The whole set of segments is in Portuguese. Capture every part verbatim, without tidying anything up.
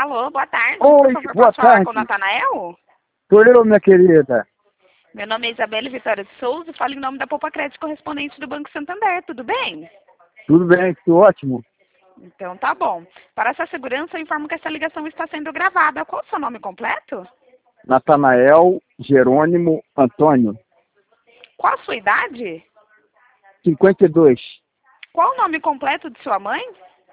Alô, boa tarde. Oi, Por favor, boa posso falar tarde. com o Natanael? Sou eu, minha querida. Meu nome é Isabela Vitória de Souza e falo em nome da Poupa Crédito correspondente do Banco Santander. Tudo bem? Tudo bem, tudo ótimo. Então tá bom. Para essa segurança, eu informo que essa ligação está sendo gravada. Qual o seu nome completo? Natanael Jerônimo Antônio, Qual a sua idade? cinquenta e dois. Qual o nome completo de sua mãe?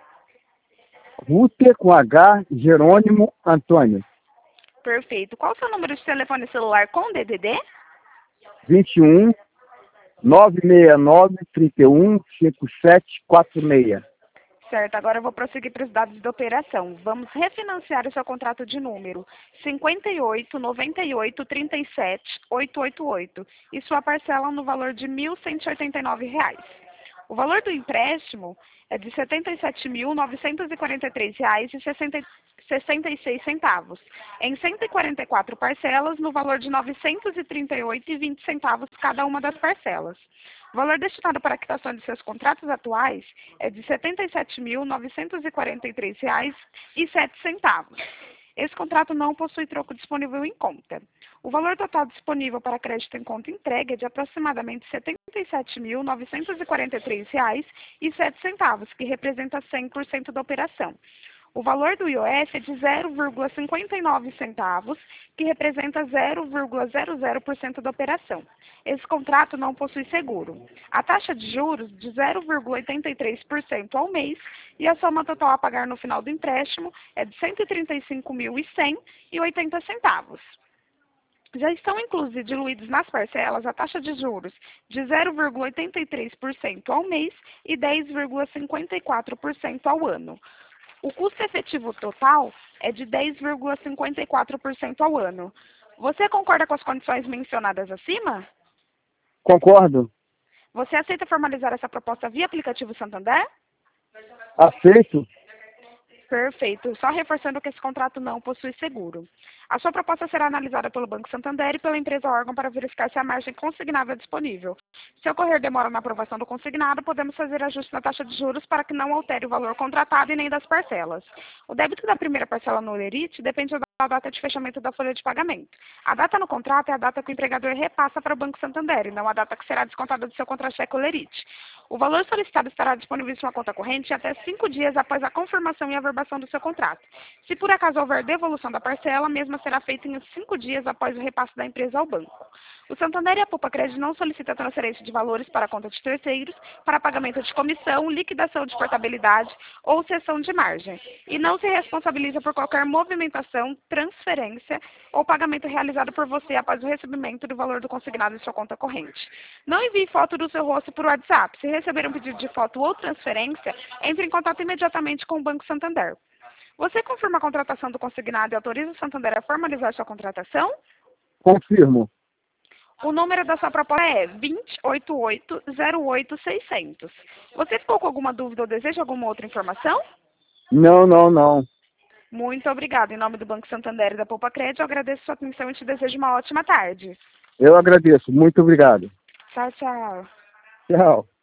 Rúter com H, Jerônimo Antônio. Perfeito. Qual o seu número de telefone celular com D D D? vinte e um, nove seis nove, trinta e um, cinquenta e sete, quarenta e seis. Certo, agora eu vou prosseguir para os dados da operação. Vamos refinanciar o seu contrato de número cinquenta e oito, noventa e oito, trinta e sete, oitocentos e oitenta e oito e sua parcela no valor de mil cento e oitenta e nove reais. O valor do empréstimo é de setenta e sete mil, novecentos e quarenta e três reais e sessenta e seis centavos, em cento e quarenta e quatro parcelas no valor de novecentos e trinta e oito reais e vinte centavos cada uma das parcelas. O valor destinado para a quitação de seus contratos atuais é de setenta e sete mil, novecentos e quarenta e três reais e sete centavos. Esse contrato não possui troco disponível em conta. O valor total disponível para crédito em conta entregue é de aproximadamente setenta e sete mil, novecentos e quarenta e três reais e sete centavos, que representa cem por cento da operação. O valor do I O F é de zero vírgula cinquenta e nove centavos, que representa zero vírgula zero zero por cento da operação. Esse contrato não possui seguro. A taxa de juros de zero vírgula oitenta e três por cento ao mês e a soma total a pagar no final do empréstimo é de cento e trinta e cinco mil e cem reais e oitenta centavos. Já estão inclusos e diluídos nas parcelas a taxa de juros de zero vírgula oitenta e três por cento ao mês e dez vírgula cinquenta e quatro por cento ao ano. O custo efetivo total é de dez vírgula cinquenta e quatro por cento ao ano. Você concorda com as condições mencionadas acima? Concordo. Você aceita formalizar essa proposta via aplicativo Santander? Aceito. Perfeito. Só reforçando que esse contrato não possui seguro. A sua proposta será analisada pelo Banco Santander e pela empresa órgão para verificar se a margem consignável é disponível. Se ocorrer demora na aprovação do consignado, podemos fazer ajuste na taxa de juros para que não altere o valor contratado e nem das parcelas. O débito da primeira parcela no Olerite depende da data de fechamento da folha de pagamento. A data no contrato é a data que o empregador repassa para o Banco Santander e não a data que será descontada do seu contra-cheque Olerite. O valor solicitado estará disponível em sua conta corrente até cinco dias após a confirmação e averbação do seu contrato. Se por acaso houver devolução da parcela, a mesma será feita em cinco dias após o repasse da empresa ao banco. O Santander e a Poupa Crédito não solicitam transferência de valores para a conta de terceiros, para pagamento de comissão, liquidação de portabilidade ou cessão de margem, e não se responsabiliza por qualquer movimentação, transferência ou pagamento realizado por você após o recebimento do valor do consignado em sua conta corrente. Não envie foto do seu rosto por WhatsApp. Se receber um pedido de foto ou transferência, entre em contato imediatamente com o Banco Santander. Você confirma a contratação do consignado e autoriza o Santander a formalizar sua contratação? Confirmo. O número da sua proposta é vinte e oito oito zero oito seiscentos. Você ficou com alguma dúvida ou deseja alguma outra informação? Não, não, não. Muito obrigada. Em nome do Banco Santander e da Poupa Crédito, eu agradeço sua atenção e te desejo uma ótima tarde. Eu agradeço. Muito obrigado. Tchau, tchau. Tchau.